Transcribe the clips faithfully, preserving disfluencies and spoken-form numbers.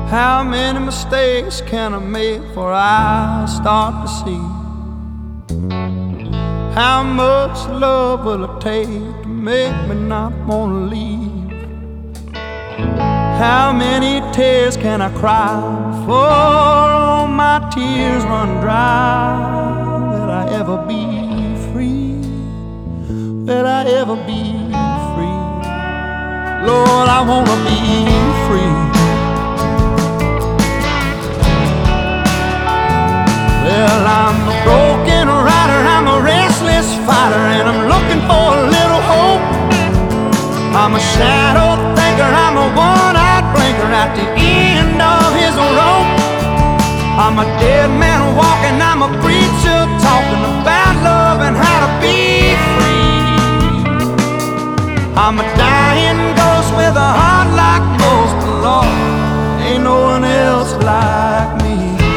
How many mistakes can I make before I start to see? How much love will it take to make me not wanna leave? How many tears can I cry before all my tears run dry? Will I ever be free? Will I ever be free? Lord, I wanna be free. Well, I'm a broken rider, I'm a restless fighter, and I'm looking for a little hope. I'm a shadow thinker, I'm a one-eyed blinker at the end of his rope. I'm a dead man walking, I'm a preacher talking about love and how to be free. I'm a dying ghost with a heart like most, but Lord, ain't no one else like me.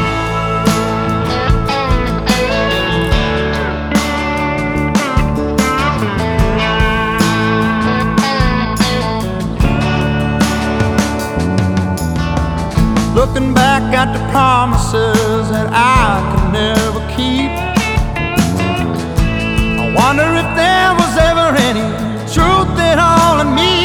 Looking back at the promises that I could never keep, I wonder if there was ever any truth at all in me.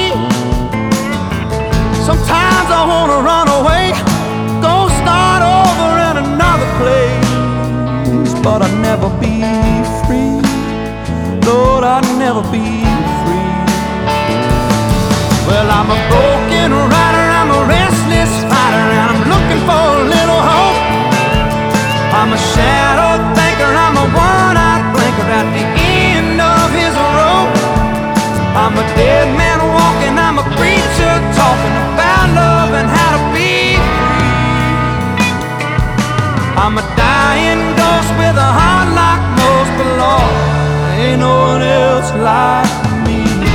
Sometimes I wanna run away, go start over in another place, but I'd never be free. Lord, I'd never be free. Well, I'm a broken rider, I'm a restless fighter, and I'm looking for a little hope. I'm a shadow thinker, I'm a one-eyed blinker at the end of his rope. I'm a dead man walking, I'm a preacher talking about love and how to be free. I'm a dying ghost with a heart like most, but Lord, ain't no one else like me.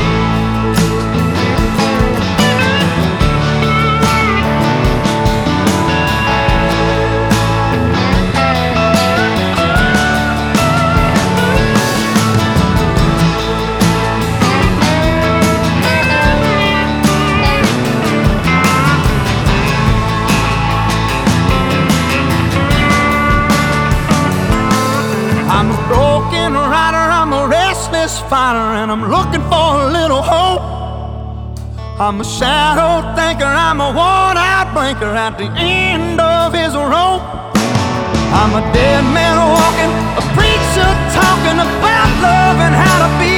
I'm a broken rider, I'm a restless fighter, and I'm looking for a little hope. I'm a shadow thinker, I'm a one-eyed blinker at the end of his rope. I'm a dead man walking, a preacher talking about love and how to be